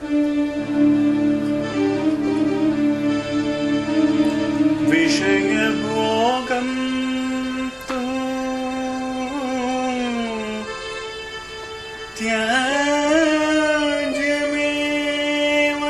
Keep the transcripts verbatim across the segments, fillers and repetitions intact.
विषयभोगं तु त्याज्यमेव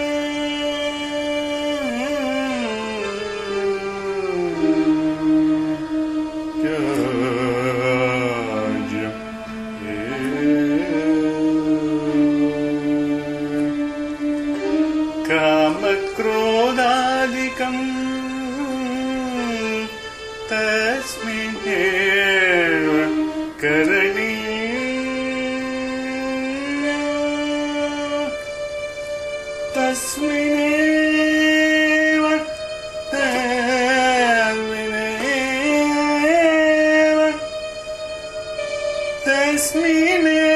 कामक्रोधादिकं तस्मिन्नेव करणीयम् तस्मिन्नेव तस्मिन्नेव तस्मिन्नेव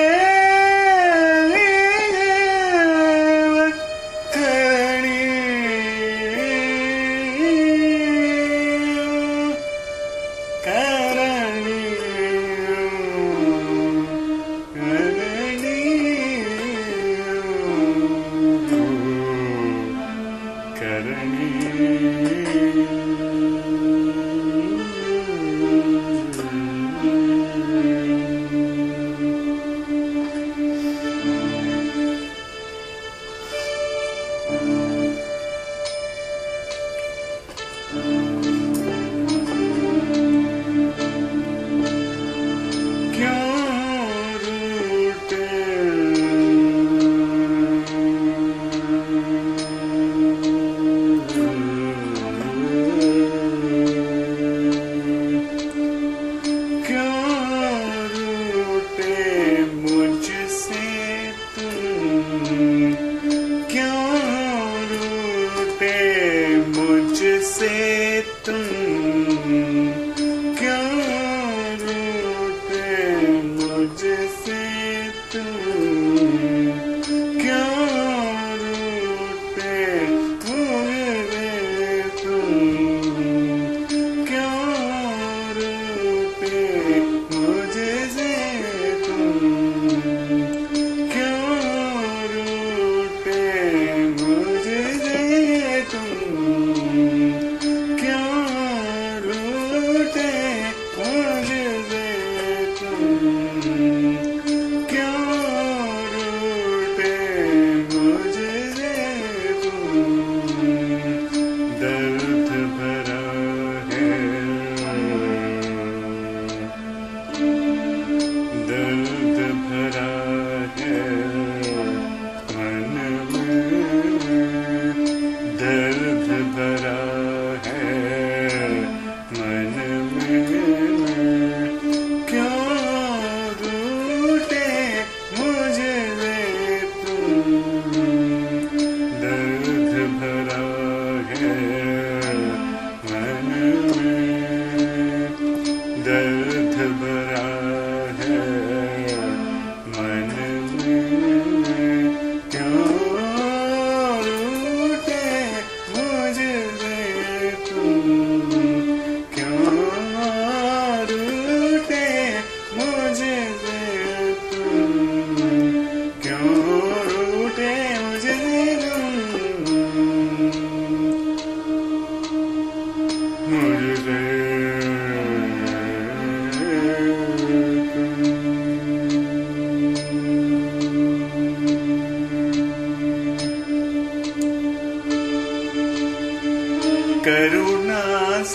करुणा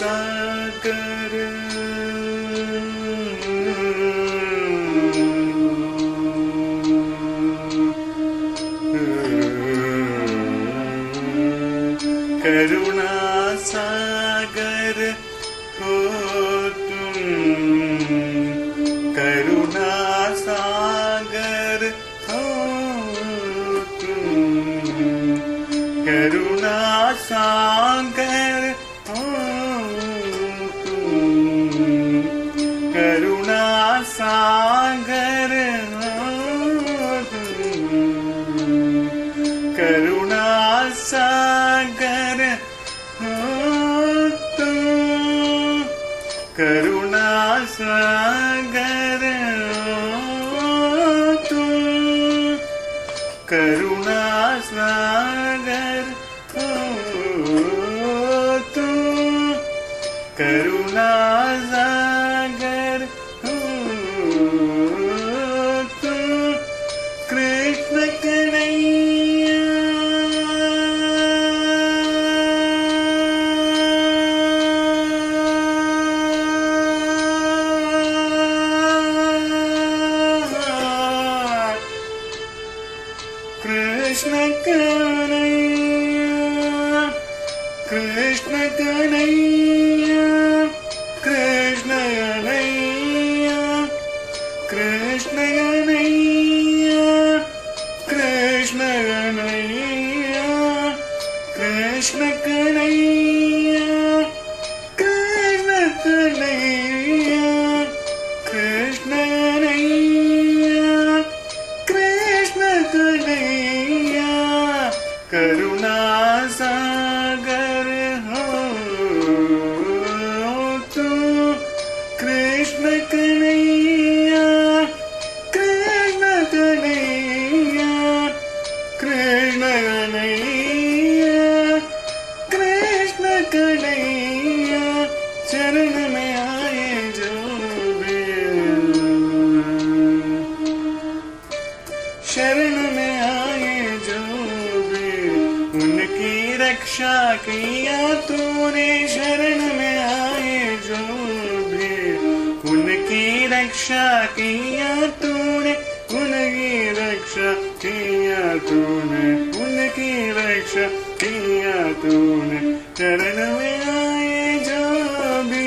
सागर करुणा सागर हो तुम, करुणा सागर हो तुम, करुणा सागर हो तुम, करुणा सागर हो तुम, करुणा सागर हो तुम, करुणा सागर हो तुम, करुणा सागर हो तू, करुणा सागर हो तू, कृष्ण कन्हैया कृष्ण कन्हैया, कृष्ण कन्हैया, कृष्ण कन्हैया, कृष्ण कन्हैया, कृष्ण कन्हैया, कृष्ण कन्हैया, कृष्ण कन्हैया, कृष्ण कन्हैया, कृष्ण कन्हैया, करुणा सागर हो तू, कृष्ण कन्हैया, कृष्ण कन्हैया, कृष्ण कन्हैया, कृष्ण कन्हैया, चरण में आए जो भी, शरण में आए जो भी, उनकी रक्षा किया तूने, शरण में आए जो भी, उनकी रक्षा किया तूने, उनकी रक्षा किया तूने, उनकी रक्षा किया तूने, चरण में आए जो भी,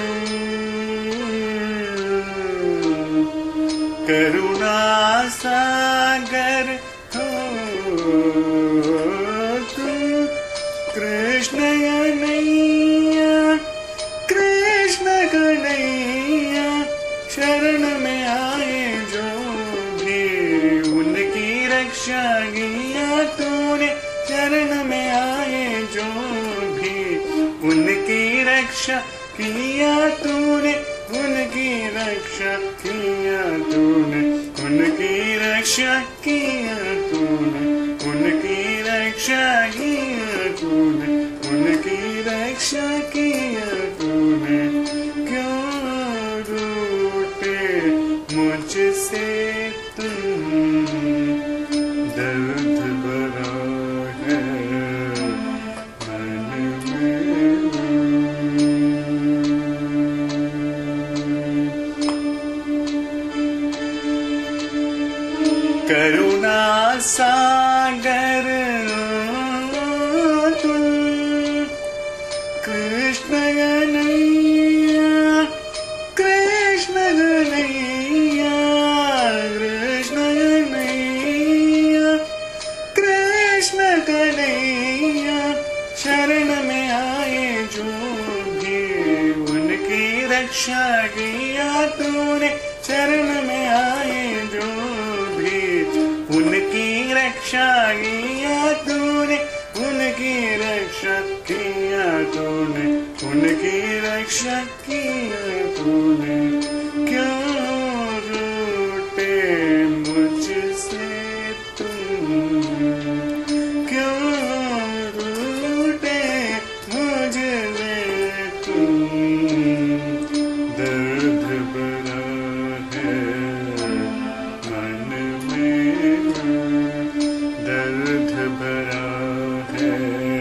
करुणा सागर हो तू, कृष्ण कन्हैया, कृष्ण कन्हैया, शरण में आए जो भी, उनकी रक्षा किया तूने, शरण में आए जो भी, उनकी रक्षा किया तूने, उनकी रक्षा किया तूने, उनकी रक्षा किया तूने, उनकी रक्षा किया तूने, उनकी रक्षा किया तूने, क्यों रूठे मुझसे तुम, दर्द भरा है मन में। करुणा सागर तू, कृष्ण कन्हैया, कृष्ण कन्हैया, कृष्ण कन्हैया, कृष्ण कन्हैया, शरण में आए जो भी, उनकी रक्षा किया तूने, शरण में आए जो भी, उनकी रक्षा किया तूने, उनकी रक्षा किया तूने, उनकी रक्षा किया तूने, क्यों रूठे मुझसे तुम, क्यों रूठे मुझसे तुम, दर्द भरा है मन में, दर्द भरा है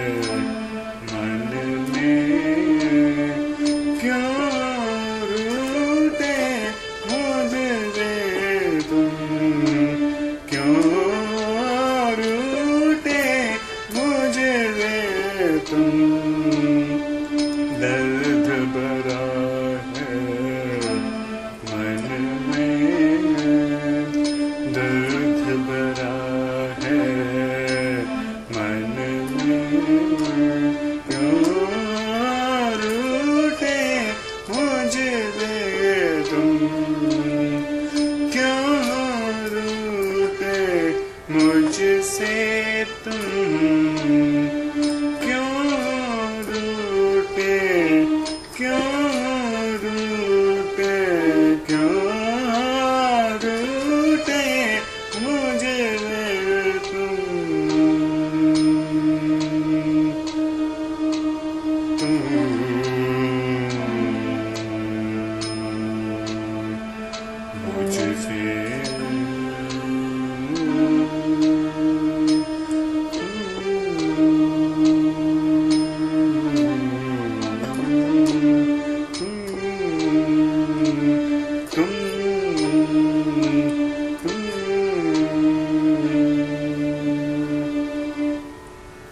मन में, क्यों रूठे मुझसे तुम, क्यों रूठे मुझसे तुम, दर्द भरा है मन में, दर्द भरा है मन में, क्यों रूठे मुझसे तुम, क्यों रूठे मुझसे तुम।